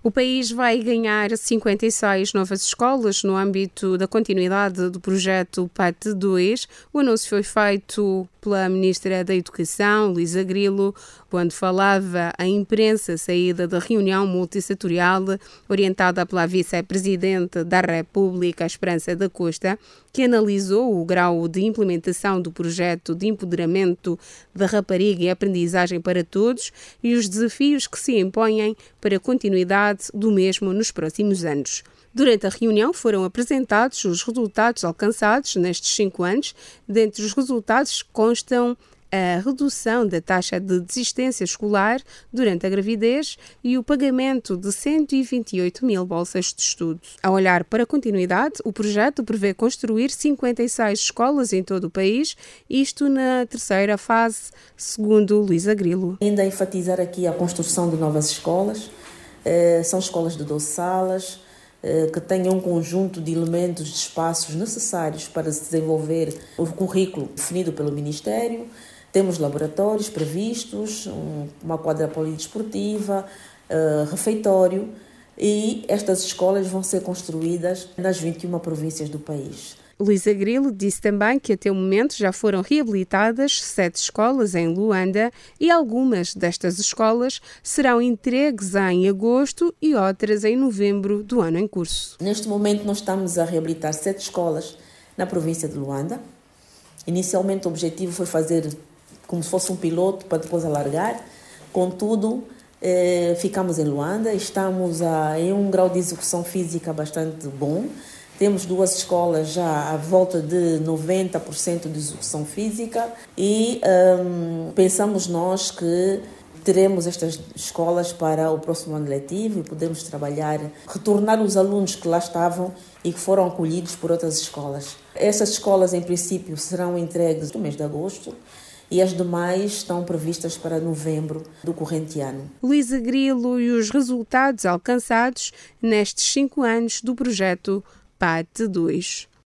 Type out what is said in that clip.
O país vai ganhar 56 novas escolas no âmbito da continuidade do projeto PAT2. O anúncio foi feito pela Ministra da Educação, Luísa Grilo, quando falava à imprensa saída da reunião multissetorial orientada pela Vice-Presidente da República, Esperança da Costa, que analisou o grau de implementação do projeto de empoderamento da rapariga e aprendizagem para todos e os desafios que se impõem para a continuidade do mesmo nos próximos anos. Durante a reunião foram apresentados os resultados alcançados nestes 5 anos. Dentre os resultados constam a redução da taxa de desistência escolar durante a gravidez e o pagamento de 128 mil bolsas de estudo. A olhar para a continuidade, o projeto prevê construir 56 escolas em todo o país, isto na terceira fase, segundo Luísa Grilo. Ainda enfatizar aqui a construção de novas escolas. São escolas de 12 salas, que tenham um conjunto de elementos, de espaços necessários para se desenvolver o currículo definido pelo Ministério. Temos laboratórios previstos, uma quadra polidesportiva, refeitório, e estas escolas vão ser construídas nas 21 províncias do país. Luísa Grilo disse também que até o momento já foram reabilitadas 7 escolas em Luanda e algumas destas escolas serão entregues em agosto e outras em novembro do ano em curso. Neste momento nós estamos a reabilitar 7 escolas na província de Luanda. Inicialmente o objetivo foi fazer como se fosse um piloto para depois alargar. Contudo, ficamos em Luanda, estamos em um grau de execução física bastante bom. Temos 2 escolas já à volta de 90% de execução física e pensamos nós que teremos estas escolas para o próximo ano letivo e podemos trabalhar, retornar os alunos que lá estavam e que foram acolhidos por outras escolas. Essas escolas, em princípio, serão entregues no mês de agosto e as demais estão previstas para novembro do corrente ano. Luísa Grilo e os resultados alcançados nestes 5 anos do projeto PAT2.